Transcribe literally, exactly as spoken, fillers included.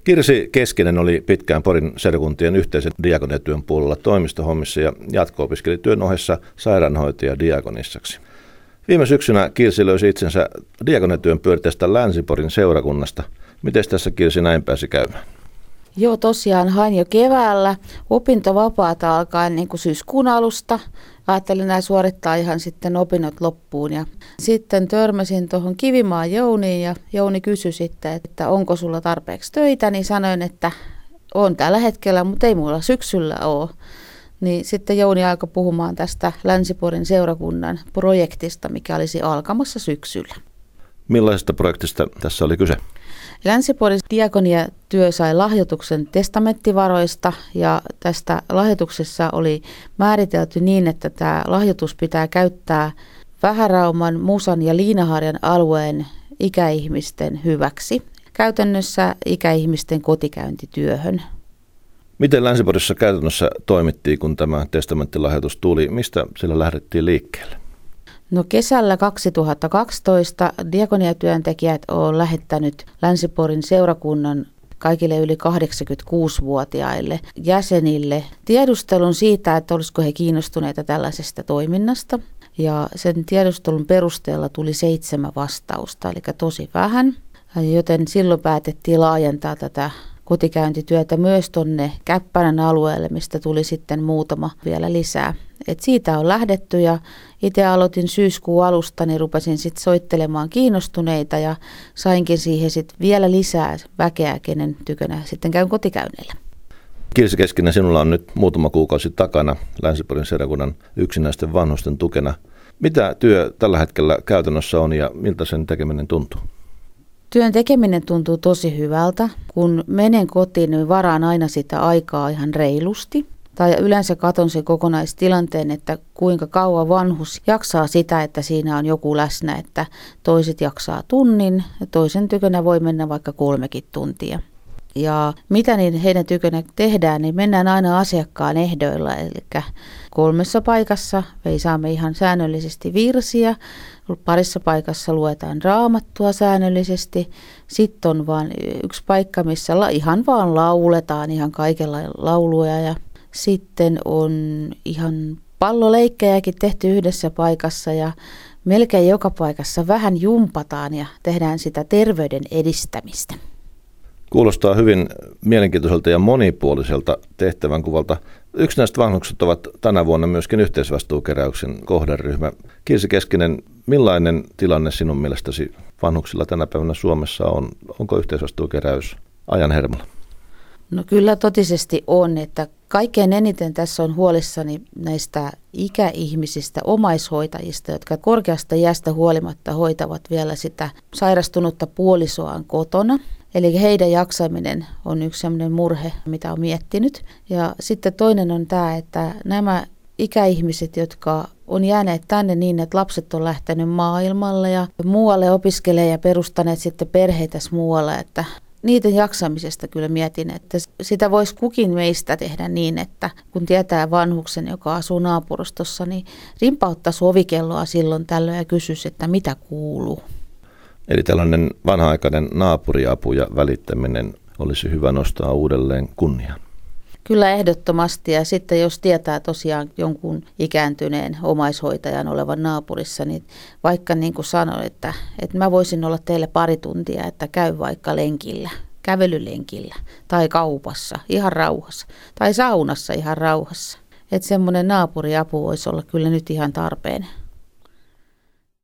Kirsi Keskinen oli pitkään Porin seurakuntien yhteisen diakoniatyön puolella toimistohommissa ja jatko-opiskeli työn ohessa sairaanhoitaja diakonissaksi. Viime syksynä Kirsi löysi itsensä diakoniatyön pyörittästä Länsi-Porin seurakunnasta. Miten tässä Kirsi näin pääsi käymään? Joo, tosiaan hain jo keväällä opintovapaata alkaen niin kuin syyskuun alusta. Ajattelin näin suorittaa ihan sitten opinnot loppuun. Ja sitten törmäsin tuohon Kivimaan Jouniin ja Jouni kysyi sitten, että onko sulla tarpeeksi töitä. Niin sanoin, että on tällä hetkellä, mutta ei mulla syksyllä ole. Niin sitten Jouni alkoi puhumaan tästä Länsi-Porin seurakunnan projektista, mikä olisi alkamassa syksyllä. Millaisesta projektista tässä oli kyse? Länsi-Porin diakoniatyö sai lahjoituksen testamenttivaroista ja tästä lahjoituksessa oli määritelty niin, että tämä lahjoitus pitää käyttää Vähärauman, Musan ja Liinaharjan alueen ikäihmisten hyväksi. Käytännössä ikäihmisten kotikäyntityöhön. Miten Länsi-Porissa käytännössä toimittiin, kun tämä testamenttilahjoitus tuli? Mistä sillä lähdettiin liikkeelle? No kesällä kaksituhattakaksitoista diakoniatyöntekijät on lähettänyt Länsi-Porin seurakunnan kaikille yli kahdeksankymmentäkuusi-vuotiaille jäsenille tiedustelun siitä, että olisiko he kiinnostuneita tällaisesta toiminnasta. Ja sen tiedustelun perusteella tuli seitsemän vastausta, eli tosi vähän, joten silloin päätettiin laajentaa tätä kotikäyntityötä myös tuonne Käppärän alueelle, mistä tuli sitten muutama vielä lisää. Et siitä on lähdetty ja itse aloitin syyskuun alusta, niin rupesin sitten soittelemaan kiinnostuneita ja sainkin siihen sitten vielä lisää väkeä, kenen tykönä sitten käyn kotikäynnillä. Kirsi Keskinen, sinulla on nyt muutama kuukausi takana Länsi-Porin seurakunnan yksinäisten vanhusten tukena. Mitä työ tällä hetkellä käytännössä on ja miltä sen tekeminen tuntuu? Työn tekeminen tuntuu tosi hyvältä. Kun menen kotiin, niin varaan aina sitä aikaa ihan reilusti. Tai yleensä katon sen kokonaistilanteen, että kuinka kauan vanhus jaksaa sitä, että siinä on joku läsnä, että toiset jaksaa tunnin ja toisen tykönä voi mennä vaikka kolmekin tuntia. Ja mitä niin heidän tykönä tehdään, niin mennään aina asiakkaan ehdoilla, eli kolmessa paikassa veisaamme ihan säännöllisesti virsiä, parissa paikassa luetaan raamattua säännöllisesti, sitten on vain yksi paikka, missä ihan vaan lauletaan ihan kaikella lauluja ja sitten on ihan palloleikkejäkin tehty yhdessä paikassa ja melkein joka paikassa vähän jumpataan ja tehdään sitä terveyden edistämistä. Kuulostaa hyvin mielenkiintoiselta ja monipuoliselta tehtävän kuvalta. Yksinäiset vanhukset ovat tänä vuonna myöskin yhteisvastuukeräyksen kohderyhmä. Kirsi Keskinen, millainen tilanne sinun mielestäsi vanhuksilla tänä päivänä Suomessa on? Onko yhteisvastuukeräys ajan hermolla? No kyllä totisesti on, että kaikkein eniten tässä on huolissani näistä ikäihmisistä, omaishoitajista, jotka korkeasta iästä huolimatta hoitavat vielä sitä sairastunutta puolisoaan kotona. Eli heidän jaksaminen on yksi sellainen murhe, mitä on miettinyt. Ja sitten toinen on tämä, että nämä ikäihmiset, jotka on jääneet tänne niin, että lapset on lähtenyt maailmalle ja muualle opiskelee ja perustaneet sitten perheitä muualle, että niiden jaksamisesta kyllä mietin, että sitä voisi kukin meistä tehdä niin, että kun tietää vanhuksen, joka asuu naapurustossa, niin rimpauttaisi ovikelloa silloin tällöin ja kysyisi, että mitä kuuluu. Eli tällainen vanha-aikainen naapuriapu ja välittäminen olisi hyvä nostaa uudelleen kunniaan. Kyllä ehdottomasti ja sitten jos tietää tosiaan jonkun ikääntyneen omaishoitajan olevan naapurissa, niin vaikka niin kuin sanoin, että, että mä voisin olla teille pari tuntia, että käy vaikka lenkillä, kävelylenkillä tai kaupassa ihan rauhassa tai saunassa ihan rauhassa. Että semmoinen naapuriapu voisi olla kyllä nyt ihan tarpeen.